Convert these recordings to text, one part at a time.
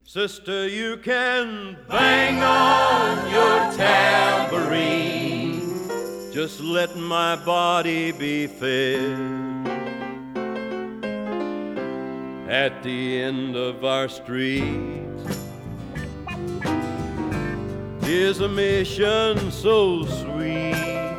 Sister, you can bang on your tambourine. Just let my body be fed. At the end of our street is a mission so sweet,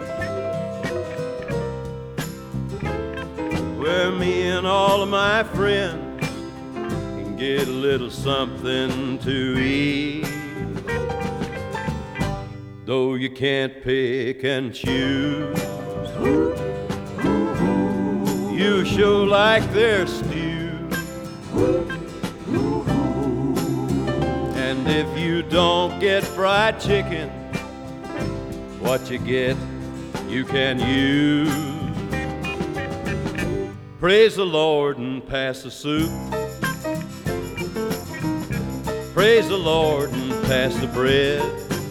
where me and all of my friends can get a little something to eat. Though you can't pick and choose, you sure like their stew. And if you don't get fried chicken, what you get, you can use. Praise the Lord and pass the soup. Praise the Lord and pass the bread.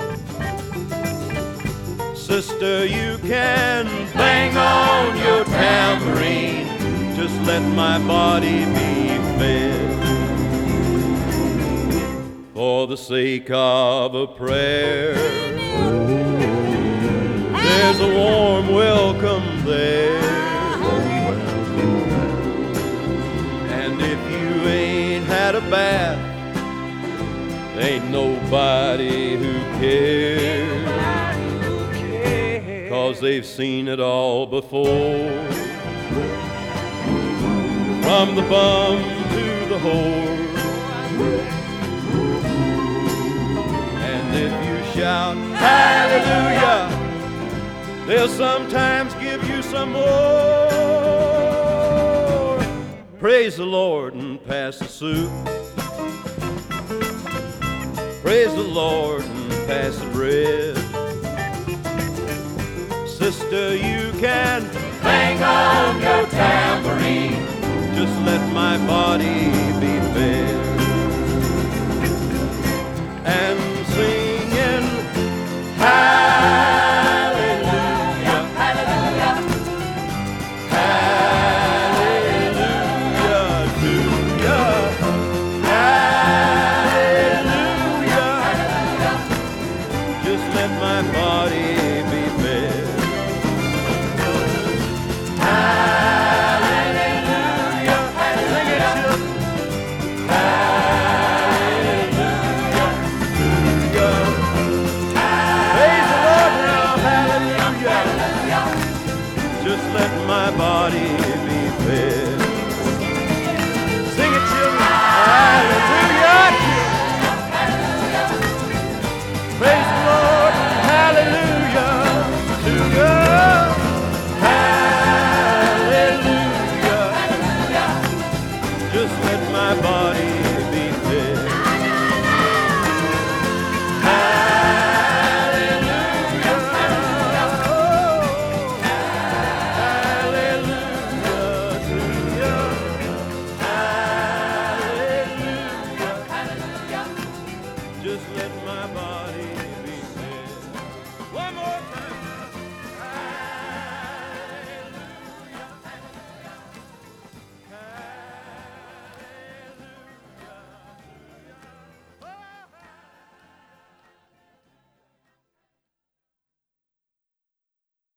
Sister, you can bang on your tambourine. Just let my body be fed. For the sake of a prayer, there's a warm welcome there. And if you ain't had a bath, ain't nobody who cares. 'Cause they've seen it all before, from the bum to the whore. And if you shout hallelujah, they'll sometimes give you some more. Praise the Lord and pass the soup. Praise the Lord and pass the bread. Sister, you can bang on your tambourine. Just let my body be fed. And singing hallelujah, hallelujah, hallelujah to ya. Hallelujah, just let my body be fed. Just let my body be fed. Sing it, children. Hallelujah. Praise the Lord. Hallelujah. To God. Hallelujah. Just let my body